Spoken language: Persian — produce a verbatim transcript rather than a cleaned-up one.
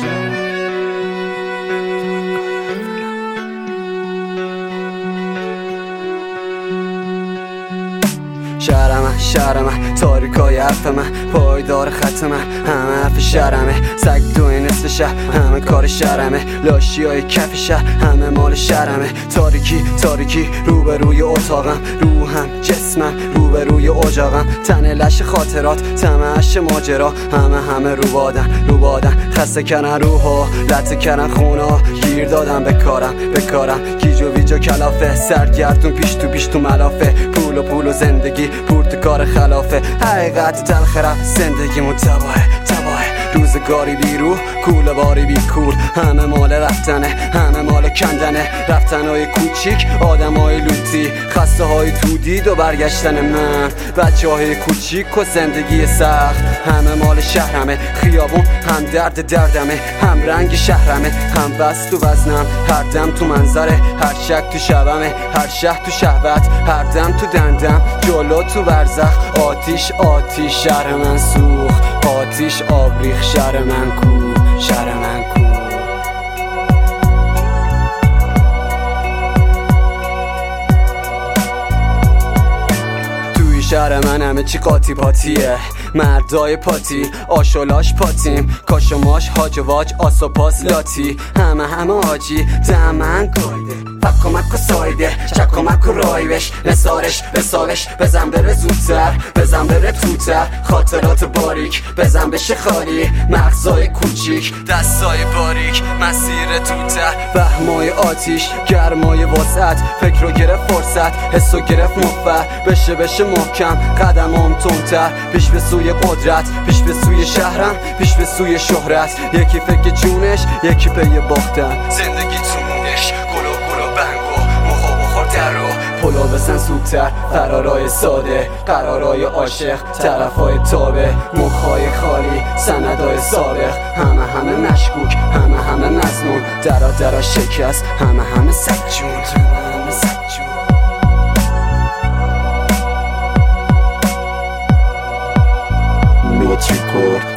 شهرمه شهرمه تاریکای حرف من پایدار خط من همه حرف شهرمه سگ دوی نصف شهر همه کار شهرمه لاشی های کف شهر همه مال شهرمه تاریکی تاریکی روبروی اتاقم روحم جسمم روبروی اجاقم تن لش خاطرات تمش ماجرا همه همه رو بادن رو بادن خسته کردن روحا لطه کردن خونا گیر دادم به کارم به کارم گیج و ویج و کلافه سرگردون پیش تو پیش تو ملافه پول و پول و زندگی پرتکار خلافه حقیقت تلخرم زندگیمون تباهه تباهه روزگاری بی روح کوله باری بی کول همه مال رفتنه همه مال کندنه رفتنهای کوچیک آدم های لوتی خسته های تو دید و برگشتن من بچه های کوچیک و زندگی سخت همه مال شهرمه خیابون هم درد دردمه هم رنگ شهرمه هم بست تو وزنم هر دم تو منظره هر شک تو شبمه هر شهر تو شهوت هر دم تو دندم جلو تو برزخ آتیش آتیش شهر من سوخ آتیش آبریخ شهر من کو شهر من کو توی شهر من همه چی قاطی پاتیه مردای پاتی آشولاش پاتیم کاش و ماش هاج و واج آس و پاس لاتی همه همه آجی دمن گایده پک و مک و سایده چک و مک و رایوش نسارش بساوش بزن بره زودتر بزن بره توتر خاطرات باریک بزن بشه خالی مغزای کوچیک دستای باریک مسیر توتر وهمای آتیش گرمای وسعت فکر رو گرفت فرصت حس رو گرفت مفر بشه بشه محکم قدمام تندتر پیش به سوی قدرت پیش به سوی شهرم پیش به سوی شهرت یکی فکر جونش یکی پی باختن زندگی تونش گلو گلو بنگو مخا بخور در رو پلو بسن سودتر فرارای ساده قرارای عاشق طرفای تابه مخای خالی سندای سابق همه همه مشکوک همه همه مظنون درا درا شکست همه همه سجون همه همه سجون Record